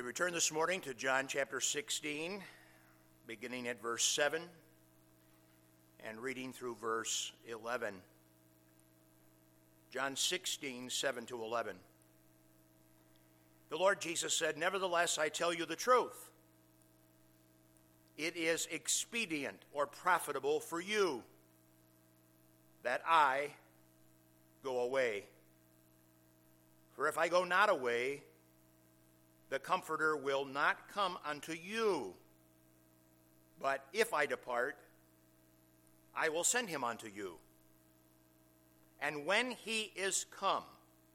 return this morning to John chapter 16, beginning at verse 7 and reading through verse 11. John 16, 7 to 11. The Lord Jesus said, "Nevertheless, I tell you the truth. It is expedient or profitable for you that I go away. For if I go not away, the Comforter will not come unto you. But if I depart, I will send him unto you. And when he is come,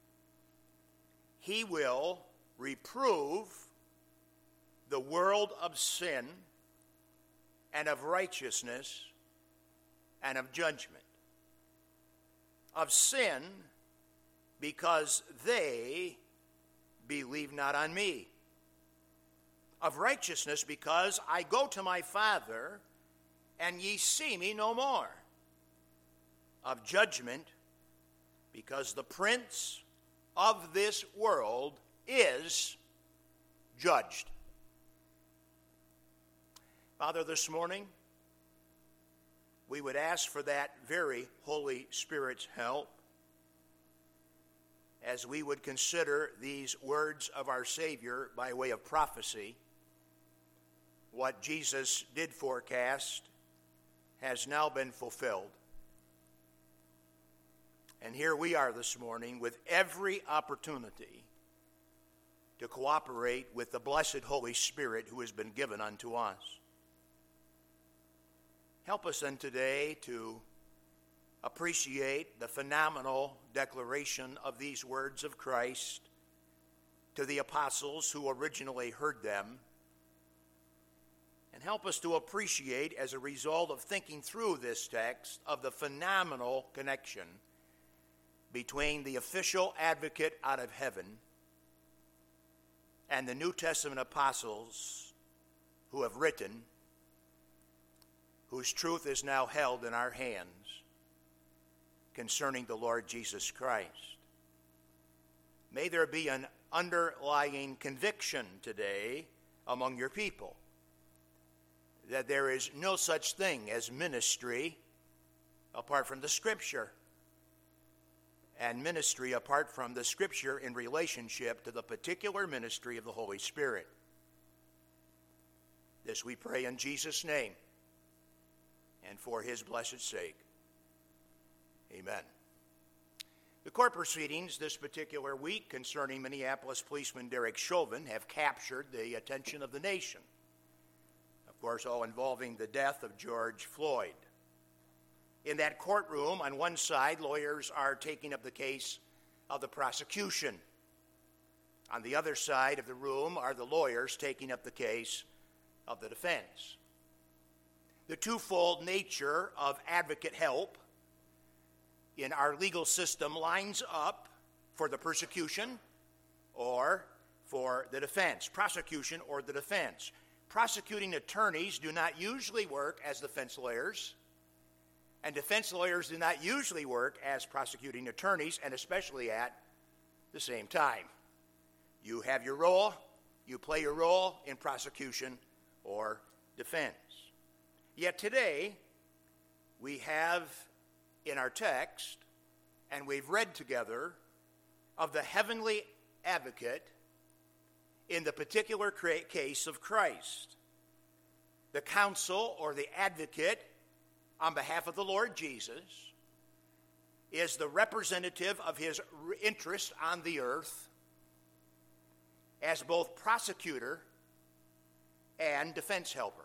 he will reprove the world of sin and of righteousness and of judgment. Of sin, because they believe not on me. Of righteousness, because I go to my Father, and ye see me no more. Of judgment, because the prince of this world is judged." Father, this morning, we would ask for that very Holy Spirit's help as we would consider these words of our Savior by way of prophecy. What Jesus did forecast has now been fulfilled. And here we are this morning with every opportunity to cooperate with the blessed Holy Spirit who has been given unto us. Help us then today to appreciate the phenomenal declaration of these words of Christ to the apostles who originally heard them, and help us to appreciate, as a result of thinking through this text, of the phenomenal connection between the official advocate out of heaven and the New Testament apostles who have written, whose truth is now held in our hands concerning the Lord Jesus Christ. May there be an underlying conviction today among your people that there is no such thing as ministry apart from the Scripture, and ministry apart from the Scripture in relationship to the particular ministry of the Holy Spirit. This we pray in Jesus' name and for his blessed sake. Amen. The court proceedings this particular week concerning Minneapolis policeman Derek Chauvin have captured the attention of the nation. Of course, all involving the death of George Floyd. In that courtroom, on one side, lawyers are taking up the case of the prosecution. On the other side of the room are the lawyers taking up the case of the defense. The twofold nature of advocate help in our legal system lines up for the persecution or for the defense, prosecution or the defense. Prosecuting attorneys do not usually work as defense lawyers, and defense lawyers do not usually work as prosecuting attorneys, and especially at the same time. You have your role, you play your role in prosecution or defense. Yet today, we have in our text, and we've read together, of the heavenly advocate in the particular case of Christ. The counsel or the advocate on behalf of the Lord Jesus is the representative of his interest on the earth as both prosecutor and defense helper.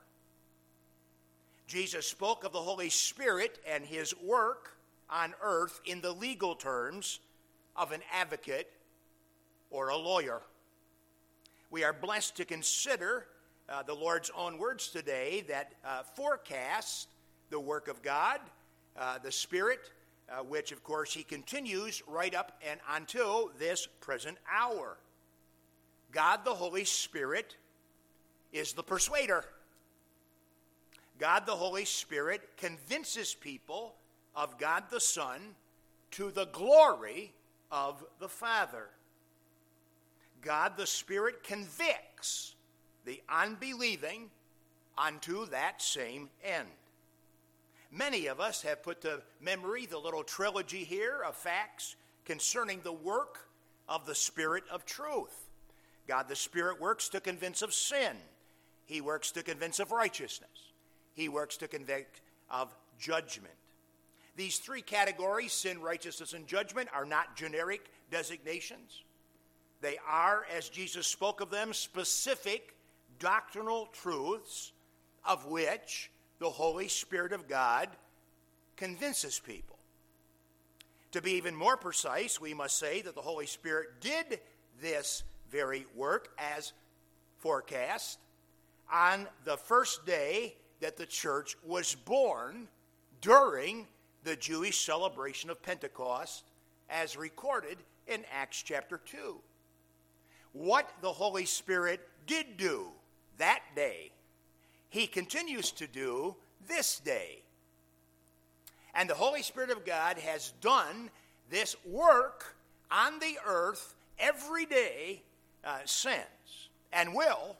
Jesus spoke of the Holy Spirit and his work on earth in the legal terms of an advocate or a lawyer. We are blessed to consider the Lord's own words today that forecast the work of God, the Spirit, which of course he continues right up and until this present hour. God the Holy Spirit is the persuader. God the Holy Spirit convinces people of God the Son to the glory of the Father. God the Spirit convicts the unbelieving unto that same end. Many of us have put to memory the little trilogy here of facts concerning the work of the Spirit of truth. God the Spirit works to convince of sin. He works to convince of righteousness. He works to convict of judgment. These three categories, sin, righteousness, and judgment, are not generic designations. They are, as Jesus spoke of them, specific doctrinal truths of which the Holy Spirit of God convinces people. To be even more precise, we must say that the Holy Spirit did this very work as forecast on the first day that the church was born during the Jewish celebration of Pentecost, as recorded in Acts chapter 2. What the Holy Spirit did do that day, he continues to do this day. And the Holy Spirit of God has done this work on the earth every day since, and will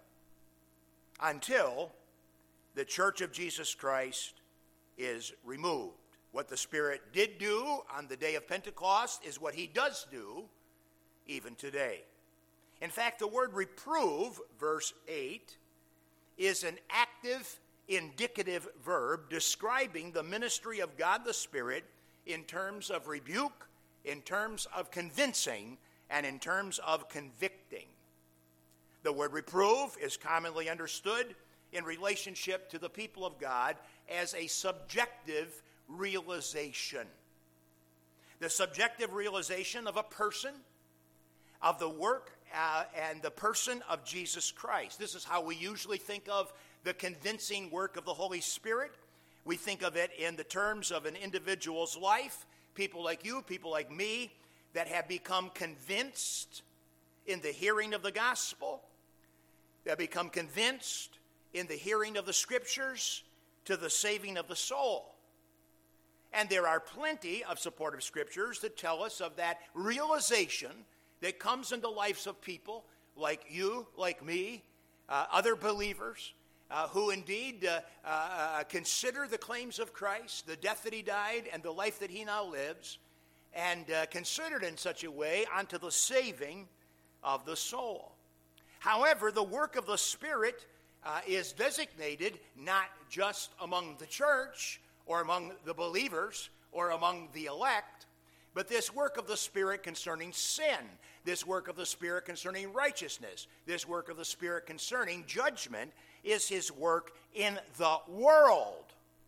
until the Church of Jesus Christ is removed. What the Spirit did do on the day of Pentecost is what he does do even today. In fact, the word reprove, verse 8, is an active indicative verb describing the ministry of God the Spirit in terms of rebuke, in terms of convincing, and in terms of convicting. The word reprove is commonly understood in relationship to the people of God as a subjective realization. The subjective realization of a person, of the work and the person of Jesus Christ. This is how we usually think of the convincing work of the Holy Spirit. We think of it in the terms of an individual's life, people like you, people like me, that have become convinced in the hearing of the gospel, that become convinced in the hearing of the scriptures to the saving of the soul. And there are plenty of supportive scriptures that tell us of that realization that comes into lives of people like you, like me, other believers who indeed consider the claims of Christ, the death that he died and the life that he now lives, and considered in such a way unto the saving of the soul. However, the work of the Spirit is designated not just among the church or among the believers or among the elect, but this work of the Spirit concerning sin, this work of the Spirit concerning righteousness, this work of the Spirit concerning judgment is his work in the world.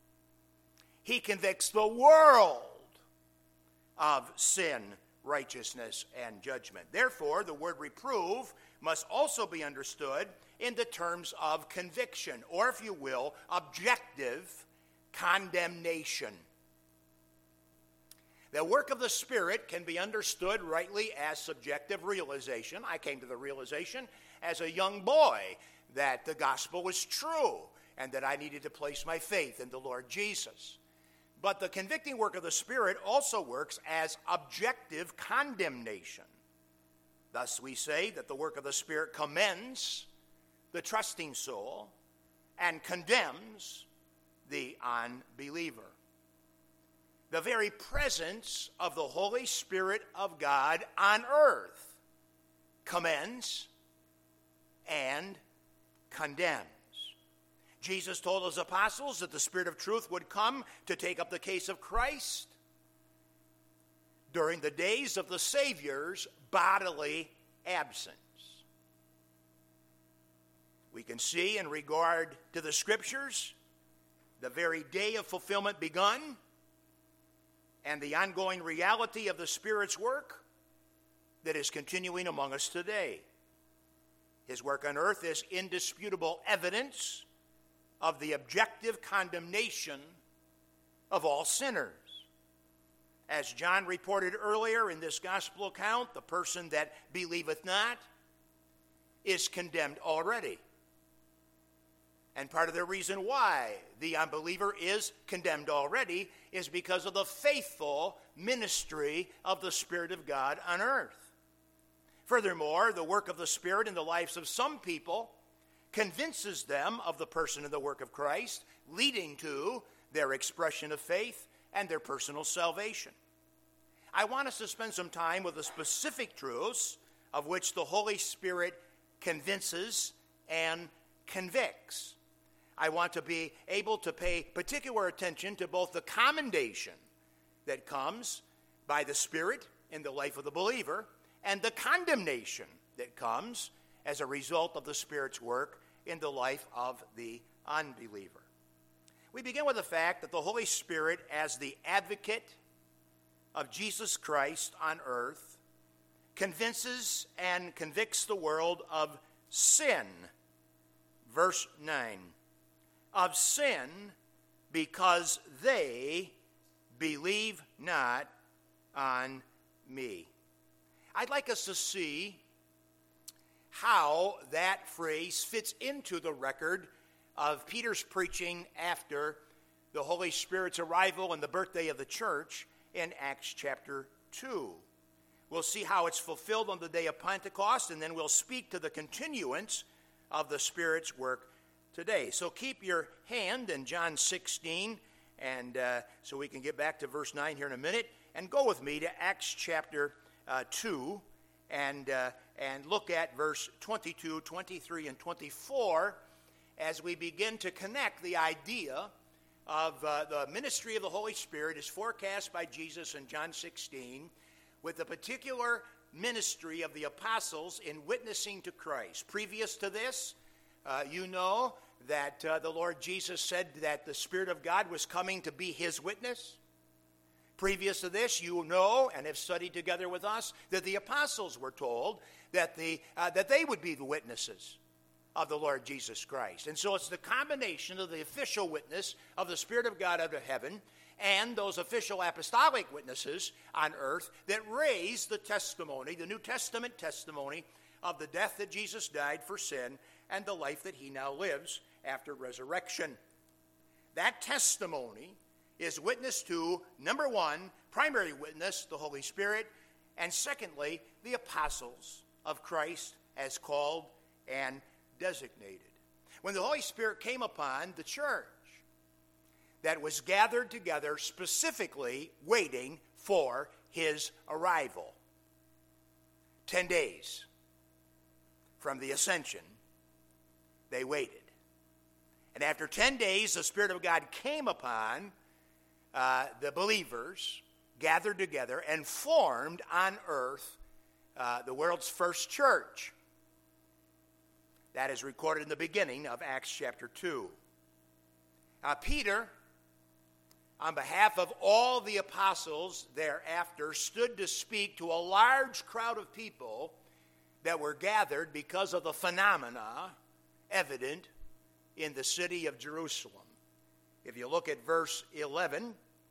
He convicts the world of sin, righteousness, and judgment. Therefore, the word reprove must also be understood in the terms of conviction, or if you will, objective condemnation. The work of the Spirit can be understood rightly as subjective realization. I came to the realization as a young boy that the gospel was true and that I needed to place my faith in the Lord Jesus. But the convicting work of the Spirit also works as objective condemnation. Thus we say that the work of the Spirit commends the trusting soul and condemns the unbeliever. The very presence of the Holy Spirit of God on earth commends and condemns. Jesus told his apostles that the Spirit of truth would come to take up the case of Christ during the days of the Savior's bodily absence. We can see in regard to the Scriptures the very day of fulfillment begun and the ongoing reality of the Spirit's work that is continuing among us today. His work on earth is indisputable evidence of the objective condemnation of all sinners. As John reported earlier in this gospel account, the person that believeth not is condemned already. And part of the reason why the unbeliever is condemned already is because of the faithful ministry of the Spirit of God on earth. Furthermore, the work of the Spirit in the lives of some people convinces them of the person and the work of Christ, leading to their expression of faith and their personal salvation. I want us to spend some time with the specific truths of which the Holy Spirit convinces and convicts. I want to be able to pay particular attention to both the commendation that comes by the Spirit in the life of the believer and the condemnation that comes as a result of the Spirit's work in the life of the unbeliever. We begin with the fact that the Holy Spirit, as the advocate of Jesus Christ on earth, convinces and convicts the world of sin. Verse 9. Of sin because they believe not on me. I'd like us to see how that phrase fits into the record of Peter's preaching after the Holy Spirit's arrival and the birthday of the church in Acts chapter 2. We'll see how it's fulfilled on the day of Pentecost, and then we'll speak to the continuance of the Spirit's work today. So keep your hand in John 16, and so we can get back to verse 9 here in a minute, and go with me to Acts chapter 2, and look at verse 22, 23, and 24 as we begin to connect the idea of the ministry of the Holy Spirit as forecast by Jesus in John 16 with the particular ministry of the apostles in witnessing to Christ. Previous to this, you know that the Lord Jesus said that the Spirit of God was coming to be his witness. Previous to this, you know and have studied together with us that the apostles were told that they would be the witnesses of the Lord Jesus Christ. And so it's the combination of the official witness of the Spirit of God out of heaven and those official apostolic witnesses on earth that raise the testimony, the New Testament testimony of the death that Jesus died for sin and the life that he now lives after resurrection. That testimony is witness to, number one, primary witness, the Holy Spirit, and secondly, the apostles of Christ as called and designated. When the Holy Spirit came upon the church that was gathered together specifically waiting for his arrival, 10 days from the ascension, they waited. And after 10 days, the Spirit of God came upon the believers gathered together and formed on earth the world's first church. That is recorded in the beginning of Acts chapter 2. Peter, on behalf of all the apostles thereafter, stood to speak to a large crowd of people that were gathered because of the phenomena evident in the city of Jerusalem. If you look at verse 11,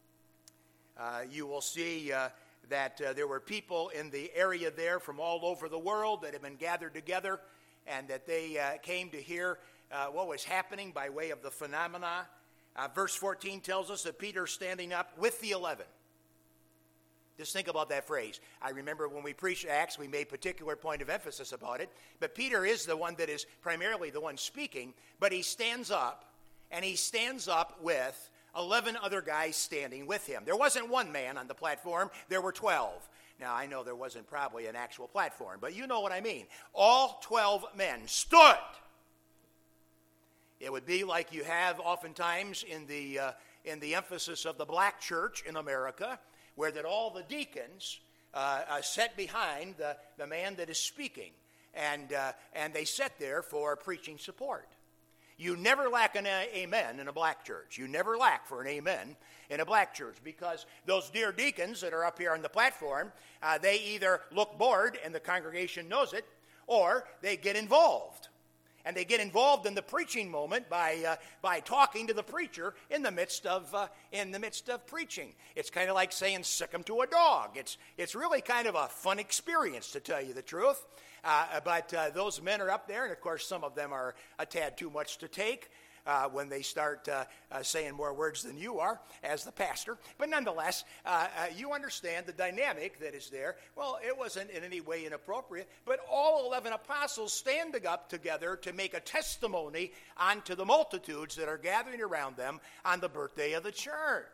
you will see that there were people in the area there from all over the world that had been gathered together, and that they came to hear what was happening by way of the phenomena. Verse 14 tells us that Peter standing up with the 11. Just think about that phrase. I remember when we preached Acts, we made particular point of emphasis about it. But Peter is the one that is primarily the one speaking, but he stands up, and he stands up with 11 other guys standing with him. There wasn't one man on the platform, there were 12. Now, I know there wasn't probably an actual platform, but you know what I mean. All 12 men stood. It would be like you have oftentimes in the emphasis of the black church in America, where that all the deacons sit behind the man that is speaking, and they sit there for preaching support. You never lack an amen in a black church. You never lack for an amen in a black church, because those dear deacons that are up here on the platform, they either look bored and the congregation knows it, or they get involved. And they get involved in the preaching moment by talking to the preacher in the midst of preaching. It's kind of like saying "sick 'em to a dog." It's really kind of a fun experience, to tell you the truth. But those men are up there, and of course some of them are a tad too much to take. when they start saying more words than you are as the pastor. But nonetheless, you understand the dynamic that is there. Well, it wasn't in any way inappropriate, but all 11 apostles standing up together to make a testimony unto the multitudes that are gathering around them on the birthday of the church.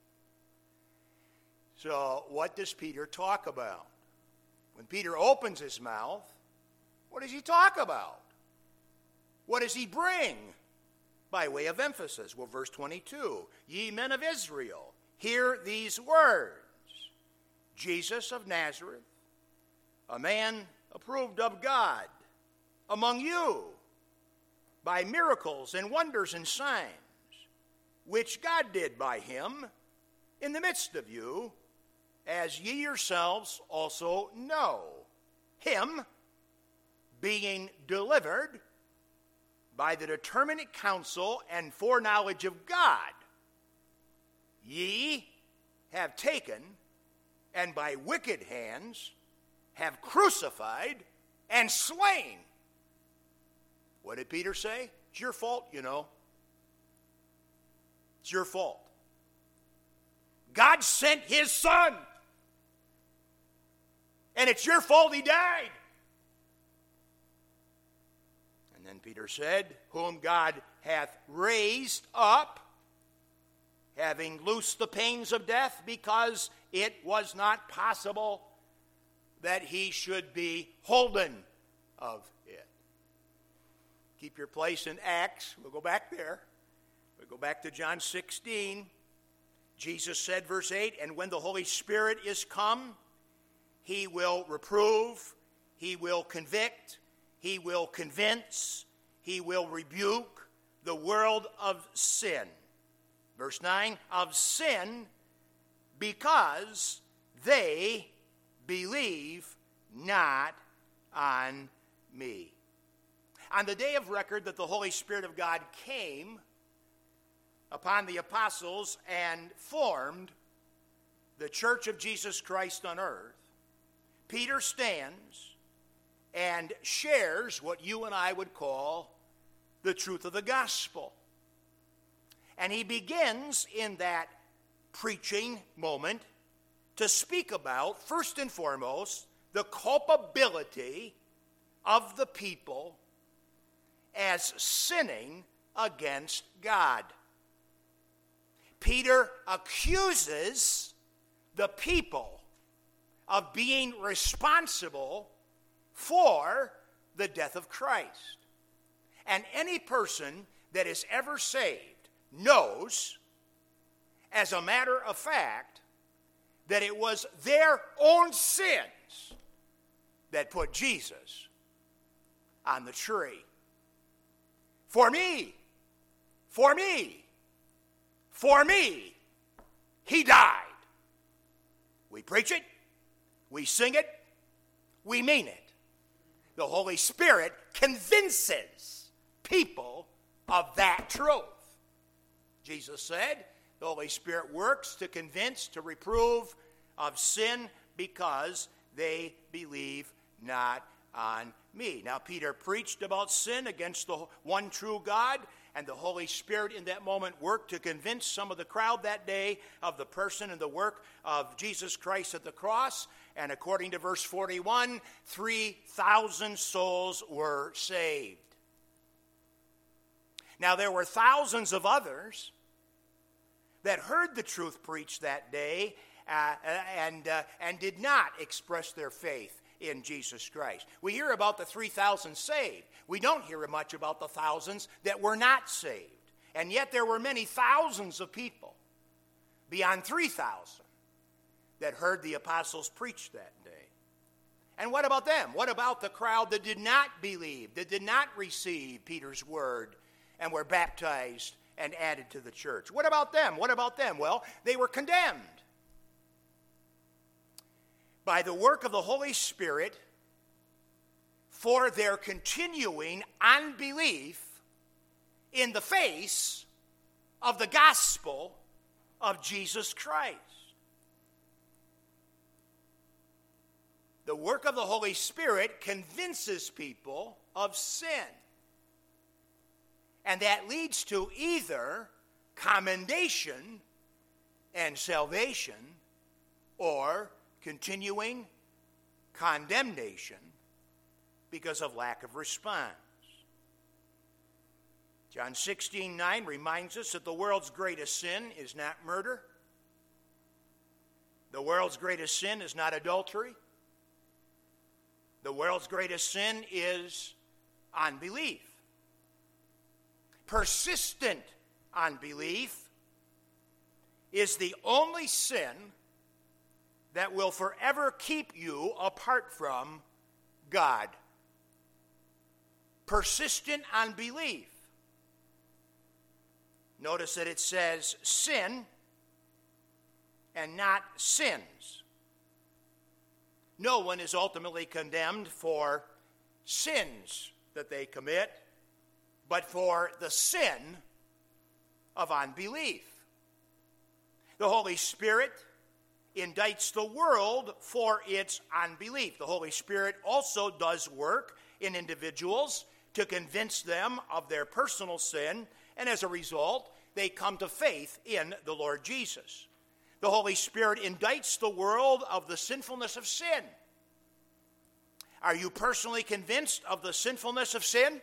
So what does Peter talk about? When Peter opens his mouth, what does he talk about? What does he bring by way of emphasis? Well, verse 22, ye men of Israel, hear these words. Jesus of Nazareth, a man approved of God among you by miracles and wonders and signs, which God did by him in the midst of you, as ye yourselves also know. Him being delivered by the determinate counsel and foreknowledge of God, ye have taken, and by wicked hands have crucified and slain. What did Peter say? It's your fault, you know. It's your fault. God sent his son, and it's your fault he died. And then Peter said, whom God hath raised up, having loosed the pains of death, because it was not possible that he should be holden of it. Keep your place in Acts. We'll go back there. We'll go back to John 16. Jesus said, verse 8, and when the Holy Spirit is come, he will reprove, he will convict, he will convince, he will rebuke the world of sin. Verse 9, of sin, because they believe not on me. On the day of record that the Holy Spirit of God came upon the apostles and formed the Church of Jesus Christ on earth, Peter stands and shares what you and I would call the truth of the gospel. And he begins in that preaching moment to speak about, first and foremost, the culpability of the people as sinning against God. Peter accuses the people of being responsible for the death of Christ. And any person that is ever saved knows, as a matter of fact, that it was their own sins that put Jesus on the tree. For me, he died. We preach it, we sing it, we mean it. The Holy Spirit convinces people of that truth. Jesus said, the Holy Spirit works to convince, to reprove of sin because they believe not on me. Now, Peter preached about sin against the one true God, and the Holy Spirit in that moment worked to convince some of the crowd that day of the person and the work of Jesus Christ at the cross. And according to verse 41, 3,000 souls were saved. Now, there were thousands of others that heard the truth preached that day and did not express their faith in Jesus Christ. We hear about the 3,000 saved. We don't hear much about the thousands that were not saved. And yet there were many thousands of people, beyond 3,000, that heard the apostles preach that day. And what about them? What about the crowd that did not believe, that did not receive Peter's word and were baptized and added to the church? What about them? What about them? Well, they were condemned by the work of the Holy Spirit for their continuing unbelief in the face of the gospel of Jesus Christ. The work of the Holy Spirit convinces people of sin. And that leads to either commendation and salvation or continuing condemnation because of lack of response. John 16:9 reminds us that the world's greatest sin is not murder. The world's greatest sin is not adultery. The world's greatest sin is unbelief. Persistent unbelief is the only sin that will forever keep you apart from God. Persistent unbelief. Notice that it says sin and not sins. No one is ultimately condemned for sins that they commit, but for the sin of unbelief. The Holy Spirit indicts the world for its unbelief. The Holy Spirit also does work in individuals to convince them of their personal sin, and as a result, they come to faith in the Lord Jesus. The Holy Spirit indicts the world of the sinfulness of sin. Are you personally convinced of the sinfulness of sin?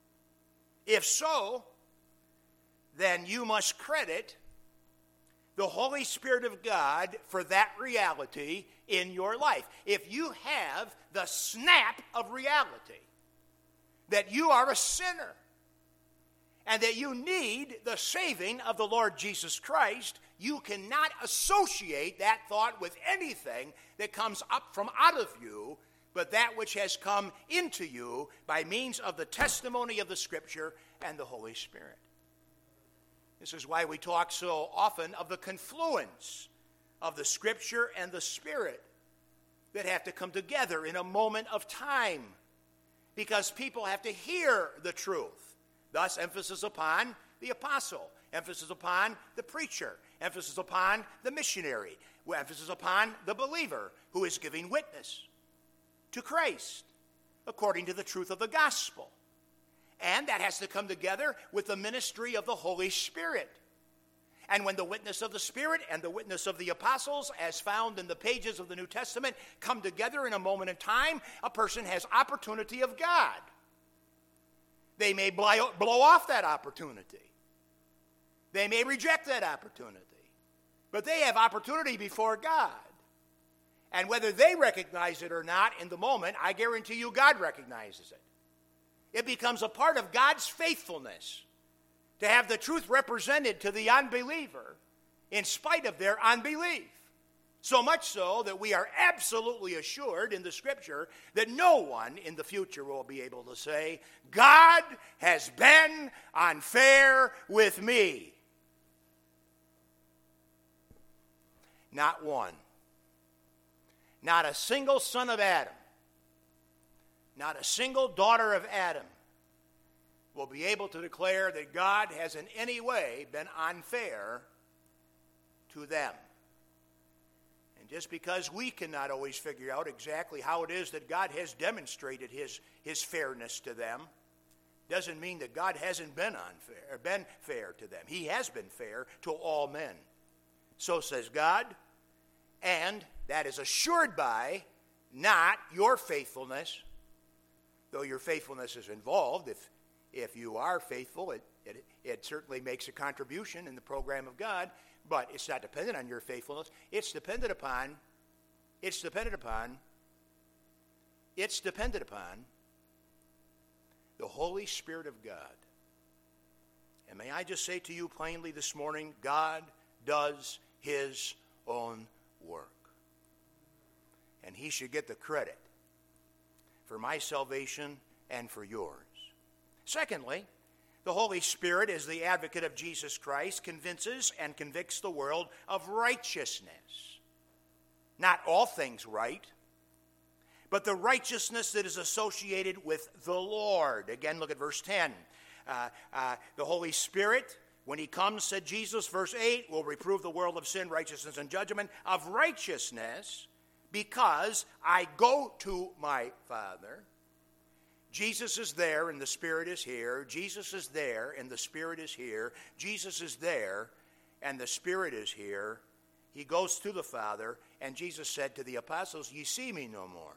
If so, then you must credit the Holy Spirit of God for that reality in your life. If you have the snap of reality that you are a sinner and that you need the saving of the Lord Jesus Christ, you cannot associate that thought with anything that comes up from out of you, but that which has come into you by means of the testimony of the Scripture and the Holy Spirit. This is why we talk so often of the confluence of the Scripture and the Spirit that have to come together in a moment of time, because people have to hear the truth. Thus, emphasis upon the apostle, emphasis upon the preacher, emphasis upon the missionary, emphasis upon the believer who is giving witness to Christ according to the truth of the gospel. And that has to come together with the ministry of the Holy Spirit. And when the witness of the Spirit and the witness of the apostles, as found in the pages of the New Testament, come together in a moment in time, a person has opportunity of God. They may blow off that opportunity. They may reject that opportunity. But they have opportunity before God. And whether they recognize it or not in the moment, I guarantee you God recognizes it. It becomes a part of God's faithfulness to have the truth represented to the unbeliever in spite of their unbelief. So much so that we are absolutely assured in the Scripture that no one in the future will be able to say, God has been unfair with me. Not one. Not a single son of Adam. Not a single daughter of Adam will be able to declare that God has in any way been unfair to them. And just because we cannot always figure out exactly how it is that God has demonstrated his fairness to them, doesn't mean that God hasn't been unfair or been fair to them. He has been fair to all men. So says God, and that is assured by not your faithfulness, though your faithfulness is involved. If you are faithful, it certainly makes a contribution in the program of God, but it's not dependent on your faithfulness. It's dependent upon the Holy Spirit of God. And may I just say to you plainly this morning, God does his own work. And he should get the credit for my salvation and for yours. Secondly, the Holy Spirit, as the advocate of Jesus Christ, convinces and convicts the world of righteousness. Not all things right, but the righteousness that is associated with the Lord. Again, look at verse 10. The Holy Spirit, when he comes, said Jesus, verse 8, will reprove the world of sin, righteousness, and judgment. Of righteousness, because I go to my Father, Jesus is there and the Spirit is here. Jesus is there and the Spirit is here. Jesus is there and the Spirit is here. He goes to the Father, and Jesus said to the apostles, "Ye see me no more."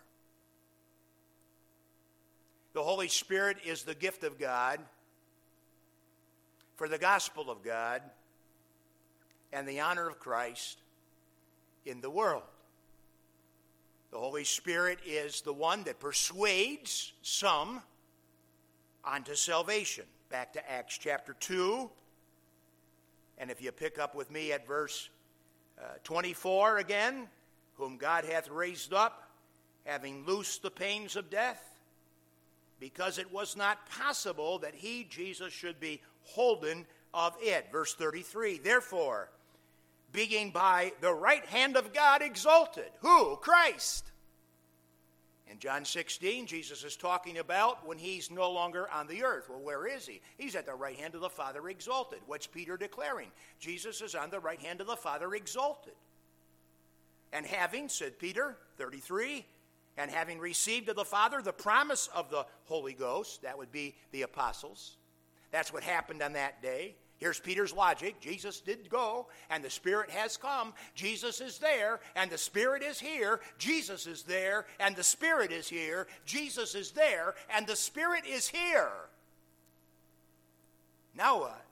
The Holy Spirit is the gift of God for the gospel of God and the honor of Christ in the world. The Holy Spirit is the one that persuades some unto salvation. Back to Acts chapter 2. And if you pick up with me at verse 24 again, whom God hath raised up, having loosed the pains of death, because it was not possible that he, Jesus, should be holden of it. Verse 33, therefore, being by the right hand of God exalted. Who? Christ. In John 16, Jesus is talking about when he's no longer on the earth. Well, where is he? He's at the right hand of the Father exalted. What's Peter declaring? Jesus is on the right hand of the Father exalted. And having, said Peter, 33, and having received of the Father the promise of the Holy Ghost, that would be the apostles. That's what happened on that day. Here's Peter's logic. Jesus did go, and the Spirit has come. Jesus is there, and the Spirit is here. Jesus is there, and the Spirit is here. Jesus is there, and the Spirit is here. Now what?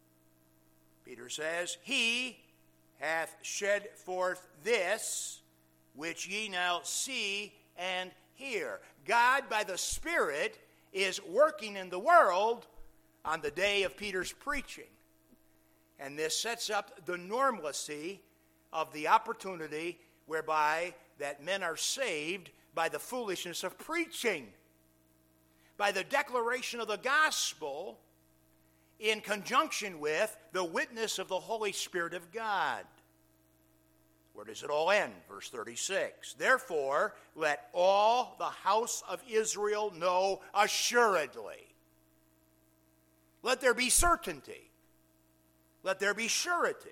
Peter says, He hath shed forth this, which ye now see and hear. God, by the Spirit, is working in the world on the day of Peter's preaching. And this sets up the normalcy of the opportunity whereby that men are saved by the foolishness of preaching, by the declaration of the gospel in conjunction with the witness of the Holy Spirit of God. Where does it all end? Verse 36. Therefore, let all the house of Israel know assuredly. Let there be certainty. Let there be surety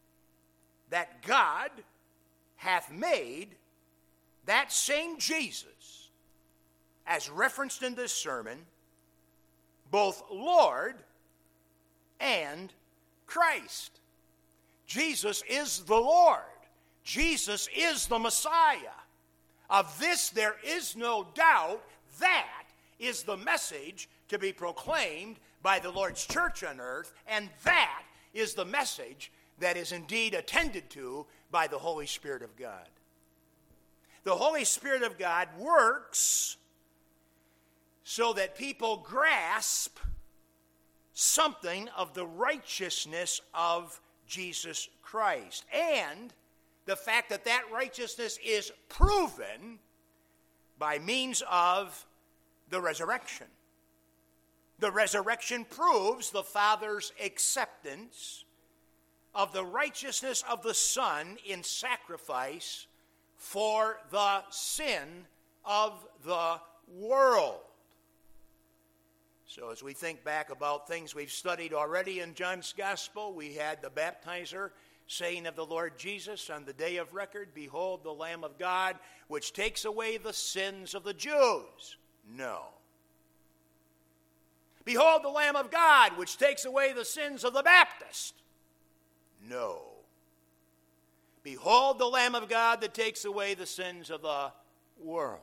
that God hath made that same Jesus, as referenced in this sermon, both Lord and Christ. Jesus is the Lord. Jesus is the Messiah. Of this there is no doubt. That is the message to be proclaimed by the Lord's church on earth, and that is the message that is indeed attended to by the Holy Spirit of God. The Holy Spirit of God works so that people grasp something of the righteousness of Jesus Christ, and the fact that that righteousness is proven by means of the resurrection. The resurrection proves the Father's acceptance of the righteousness of the Son in sacrifice for the sin of the world. So as we think back about things we've studied already in John's Gospel, we had the baptizer saying of the Lord Jesus on the day of record, Behold the Lamb of God, which takes away the sins of the Jews. No. Behold the Lamb of God, which takes away the sins of the Baptist. No. Behold the Lamb of God that takes away the sins of the world.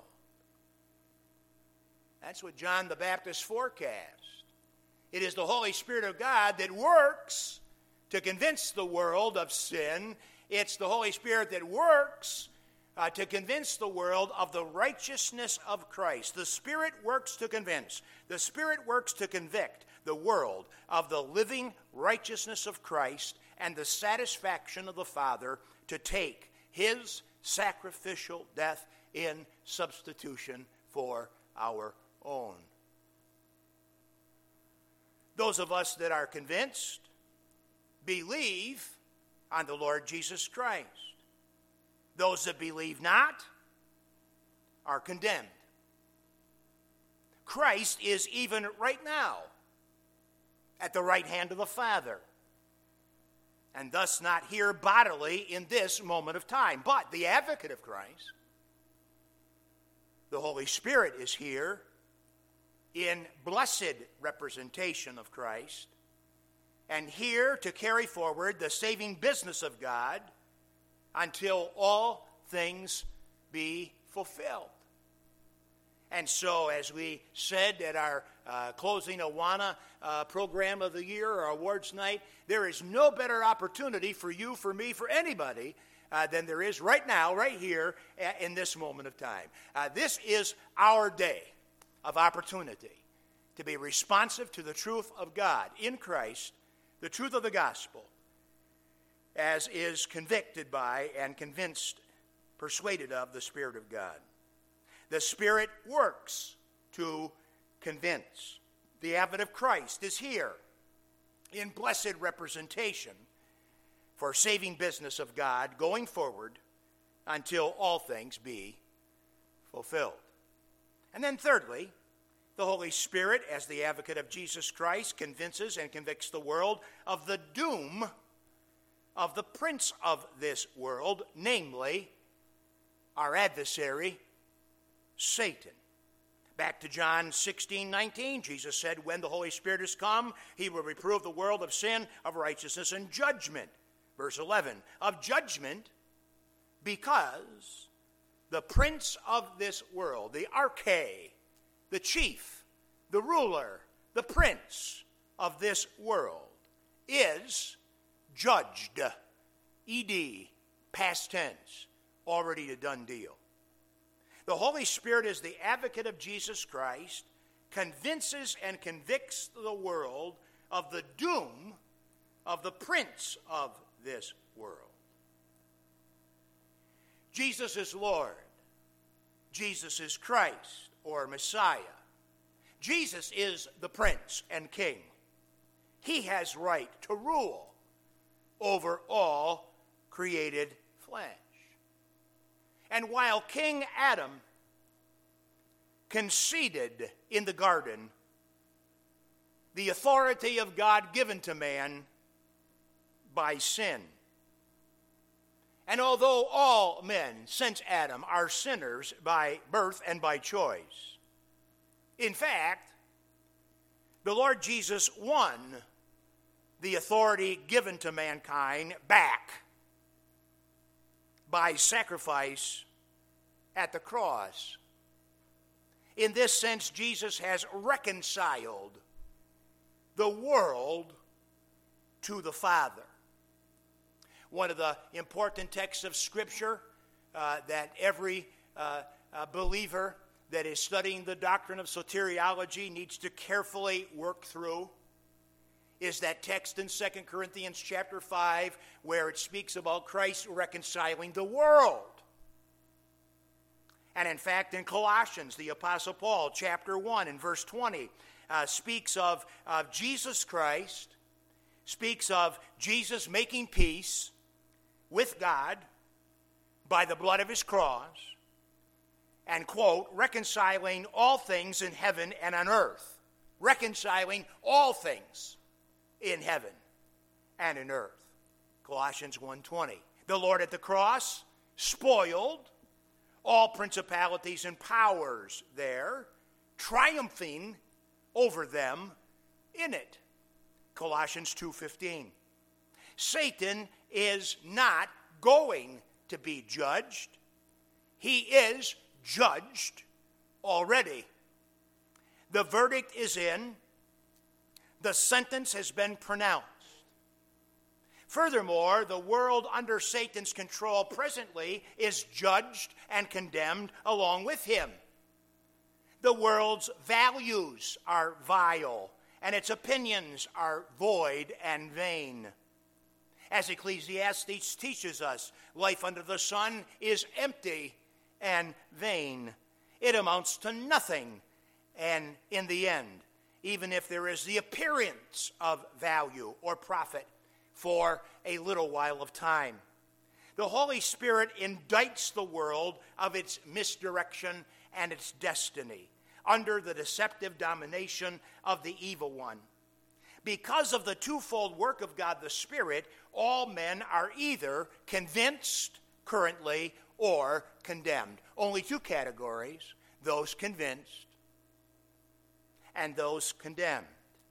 That's what John the Baptist forecast. It is the Holy Spirit of God that works to convince the world of sin. It's the Holy Spirit that works to convince the world of the righteousness of Christ. The Spirit works to convince. The Spirit works to convict the world of the living righteousness of Christ and the satisfaction of the Father to take his sacrificial death in substitution for our own. Those of us that are convinced believe on the Lord Jesus Christ. Those that believe not are condemned. Christ is even right now at the right hand of the Father, and thus not here bodily in this moment of time. But the advocate of Christ, the Holy Spirit, is here in blessed representation of Christ, and here to carry forward the saving business of God until all things be fulfilled. And so, as we said at our closing Awana program of the year, our awards night, there is no better opportunity for you, for me, for anybody than there is right now, right here, in this moment of time. This is our day of opportunity to be responsive to the truth of God in Christ, the truth of the gospel, as is convicted by and convinced, persuaded of the Spirit of God. The Spirit works to convince. The advent of Christ is here in blessed representation for saving business of God going forward until all things be fulfilled. And then thirdly, the Holy Spirit, as the advocate of Jesus Christ, convinces and convicts the world of the doom of the prince of this world, namely our adversary, Satan. Back to John 16:19, Jesus said, when the Holy Spirit is come, he will reprove the world of sin, of righteousness, and judgment. Verse 11, of judgment, because the prince of this world, the arche, the chief, the ruler, the prince of this world, is judged. ED, past tense, already a done deal. The Holy Spirit, as the advocate of Jesus Christ, convinces and convicts the world of the doom of the prince of this world. Jesus is Lord. Jesus is Christ, or Messiah. Jesus is the Prince and King. He has right to rule over all created flesh. And while King Adam conceded in the garden the authority of God given to man by sin, and although all men since Adam are sinners by birth and by choice, in fact, the Lord Jesus won the authority given to mankind back by sacrifice at the cross. In this sense, Jesus has reconciled the world to the Father. One of the important texts of Scripture that every believer that is studying the doctrine of soteriology needs to carefully work through is that text in 2 Corinthians chapter 5 where it speaks about Christ reconciling the world. And in fact, in Colossians, the Apostle Paul, chapter 1 and verse 20, speaks of Jesus Christ, speaks of Jesus making peace with God by the blood of his cross, and, quote, reconciling all things in heaven and on earth. Reconciling all things in heaven and in earth. Colossians 1:20. The Lord at the cross spoiled all principalities and powers there, triumphing over them in it. Colossians 2:15. Satan is not going to be judged. He is judged already. The verdict is in. The sentence has been pronounced. Furthermore, the world under Satan's control presently is judged and condemned along with him. The world's values are vile, and its opinions are void and vain. As Ecclesiastes teaches us, life under the sun is empty and vain. It amounts to nothing, and in the end, even if there is the appearance of value or profit for a little while of time. The Holy Spirit indicts the world of its misdirection and its destiny under the deceptive domination of the evil one. Because of the twofold work of God the Spirit, all men are either convinced currently or condemned. Only two categories, those convinced and those condemned.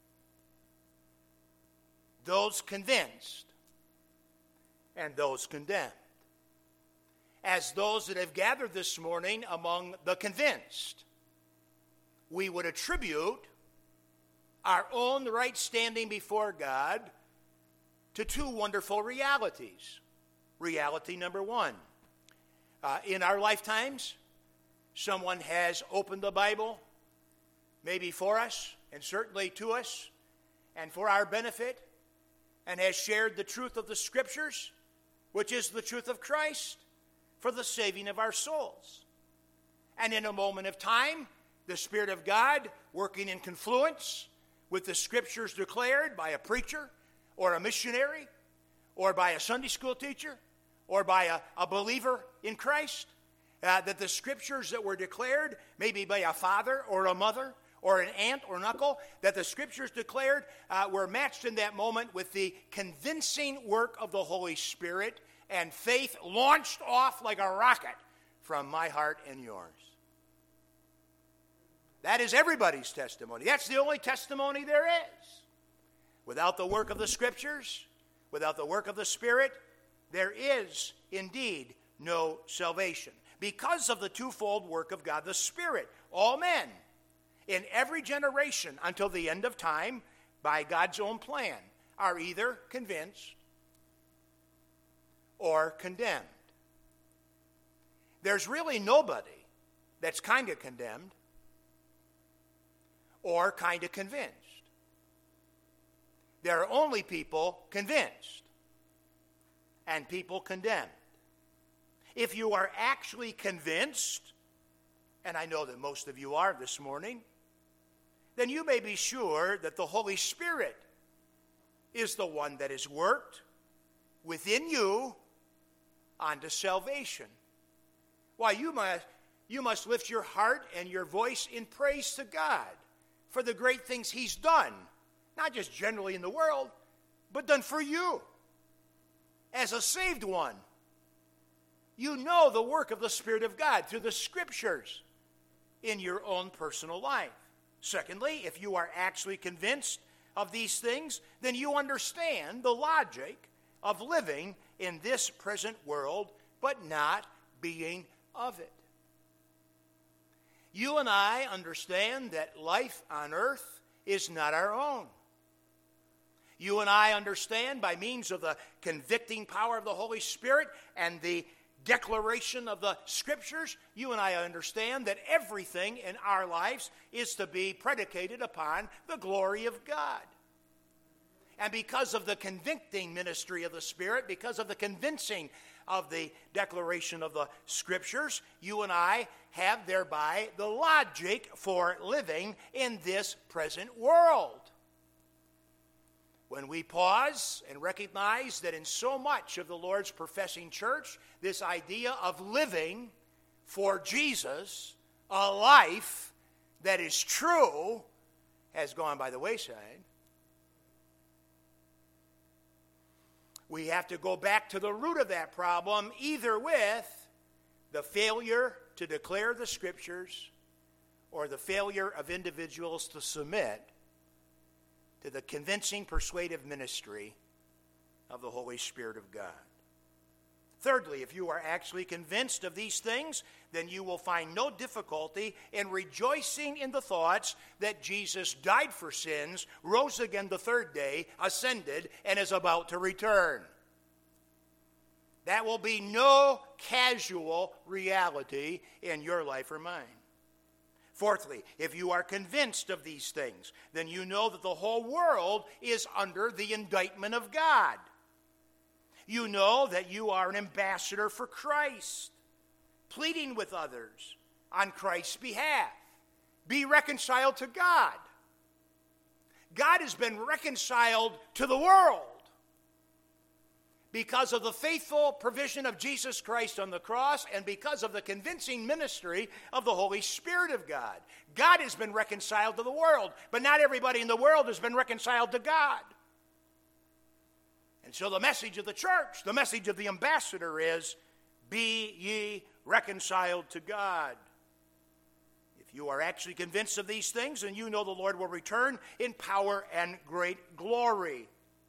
Those convinced and those condemned. As those that have gathered this morning among the convinced, we would attribute our own right standing before God to two wonderful realities. Reality number one, in our lifetimes, someone has opened the Bible, maybe for us, and certainly to us, and for our benefit, and has shared the truth of the Scriptures, which is the truth of Christ, for the saving of our souls. And in a moment of time, the Spirit of God, working in confluence with the Scriptures declared by a preacher or a missionary or by a Sunday school teacher or by a believer in Christ, that the Scriptures that were declared, maybe by a father or a mother or an aunt or an uncle, that the Scriptures declared were matched in that moment with the convincing work of the Holy Spirit, and faith launched off like a rocket from my heart and yours. That is everybody's testimony. That's the only testimony there is. Without the work of the Scriptures, without the work of the Spirit, there is indeed no salvation. Because of the twofold work of God the Spirit, all men in every generation until the end of time, by God's own plan, are either convinced or condemned. There's really nobody that's kind of condemned or kind of convinced. There are only people convinced and people condemned. If you are actually convinced, and I know that most of you are this morning, then you may be sure that the Holy Spirit is the one that has worked within you unto salvation. Why, you must lift your heart and your voice in praise to God for the great things He's done, not just generally in the world, but done for you as a saved one. You know the work of the Spirit of God through the Scriptures in your own personal life. Secondly, if you are actually convinced of these things, then you understand the logic of living in this present world, but not being of it. You and I understand that life on earth is not our own. You and I understand by means of the convicting power of the Holy Spirit and the declaration of the Scriptures, you and I understand that everything in our lives is to be predicated upon the glory of God. And because of the convicting ministry of the Spirit, because of the convincing of the declaration of the Scriptures, you and I have thereby the logic for living in this present world. When we pause and recognize that in so much of the Lord's professing church, this idea of living for Jesus, a life that is true, has gone by the wayside, we have to go back to the root of that problem, either with the failure to declare the Scriptures or the failure of individuals to submit to the convincing, persuasive ministry of the Holy Spirit of God. Thirdly, if you are actually convinced of these things, then you will find no difficulty in rejoicing in the thoughts that Jesus died for sins, rose again the third day, ascended, and is about to return. That will be no casual reality in your life or mine. Fourthly, if you are convinced of these things, then you know that the whole world is under the indictment of God. You know that you are an ambassador for Christ, pleading with others on Christ's behalf. Be reconciled to God. God has been reconciled to the world because of the faithful provision of Jesus Christ on the cross and because of the convincing ministry of the Holy Spirit of God. God has been reconciled to the world, but not everybody in the world has been reconciled to God. And so the message of the church, the message of the ambassador is, be ye reconciled to God. If you are actually convinced of these things, and you know the Lord will return in power and great glory.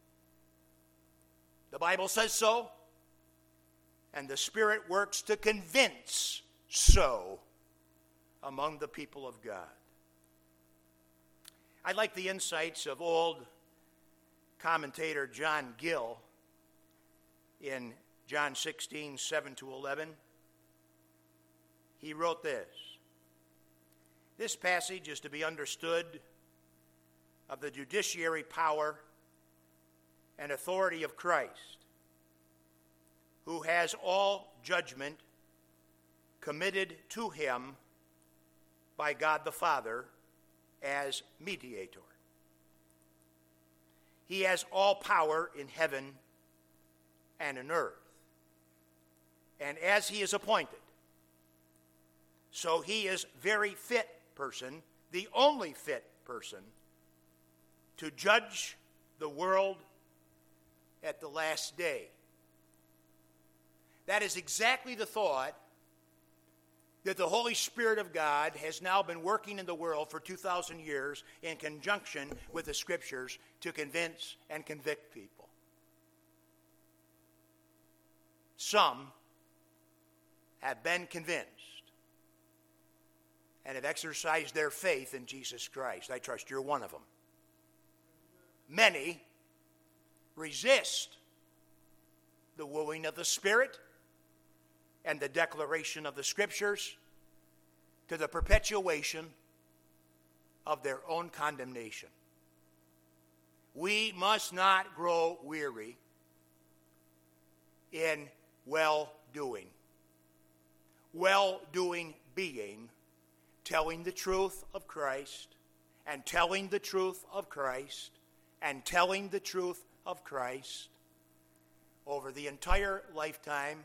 The Bible says so, and the Spirit works to convince so among the people of God. I like the insights of old commentator John Gill in John 16, 7-11. He wrote this: "This passage is to be understood of the judiciary power and authority of Christ, who has all judgment committed to him by God the Father as mediator. He has all power in heaven and in earth. And as he is appointed, so he is very fit person, the only fit person, to judge the world at the last day." That is exactly the thought that the Holy Spirit of God has now been working in the world for 2,000 years in conjunction with the Scriptures to convince and convict people. Some have been convinced and have exercised their faith in Jesus Christ. I trust you're one of them. Many resist the wooing of the Spirit and the declaration of the Scriptures to the perpetuation of their own condemnation. We must not grow weary in well-doing. Well-doing being telling the truth of Christ and telling the truth of Christ and telling the truth of Christ over the entire lifetime,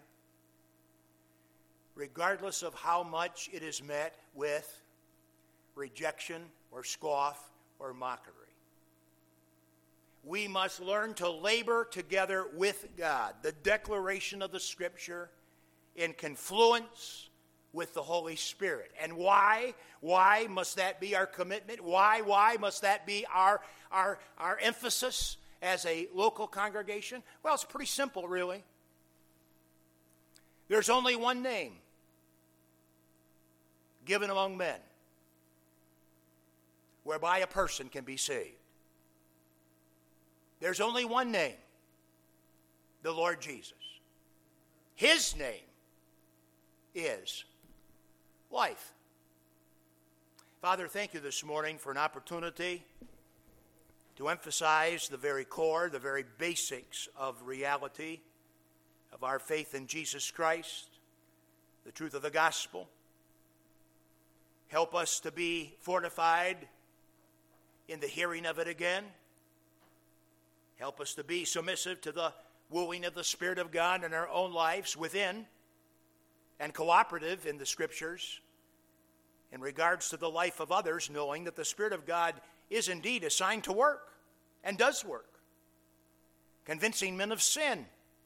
regardless of how much it is met with rejection or scoff or mockery. We must learn to labor together with God, the declaration of the Scripture, in confluence with the Holy Spirit. And why? Why must that be our commitment? Why must that be our emphasis as a local congregation? Well, it's pretty simple, really. There's only one name given among men whereby a person can be saved. There's only one name, the Lord Jesus. His name is life. Father, thank you this morning for an opportunity to emphasize the very core, the very basics of reality of our faith in Jesus Christ, the truth of the gospel. Help us to be fortified in the hearing of it again. Help us to be submissive to the wooing of the Spirit of God in our own lives within, and cooperative in the Scriptures in regards to the life of others, knowing that the Spirit of God is indeed assigned to work and does work, convincing men of sin,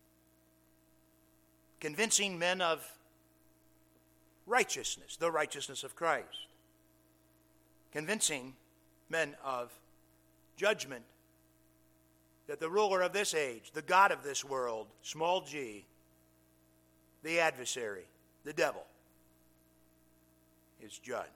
convincing men of righteousness, the righteousness of Christ, convincing men of judgment, that the ruler of this age, the God of this world, small g, the adversary, the devil, is judged.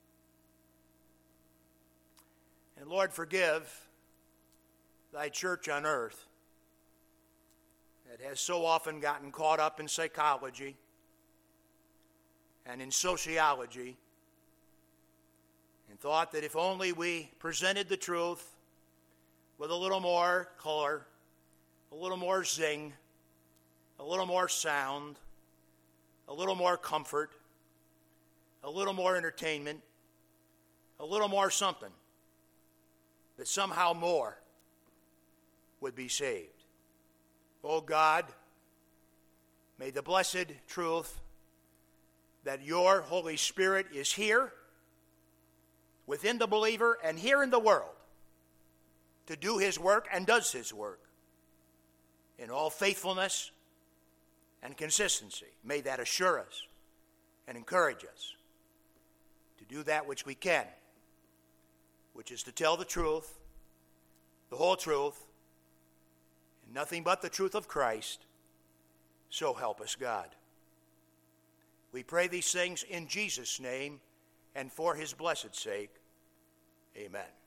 And Lord, forgive thy church on earth that has so often gotten caught up in psychology and in sociology and thought that if only we presented the truth with a little more color, a little more zing, a little more sound, a little more comfort, a little more entertainment, a little more something, that somehow more would be saved. Oh God, may the blessed truth that your Holy Spirit is here within the believer and here in the world to do his work and does his work in all faithfulness and consistency. May that assure us and encourage us to to do that which we can, which is to tell the truth, the whole truth, and nothing but the truth of Christ. So help us God. We pray these things in Jesus' name and for his blessed sake. Amen.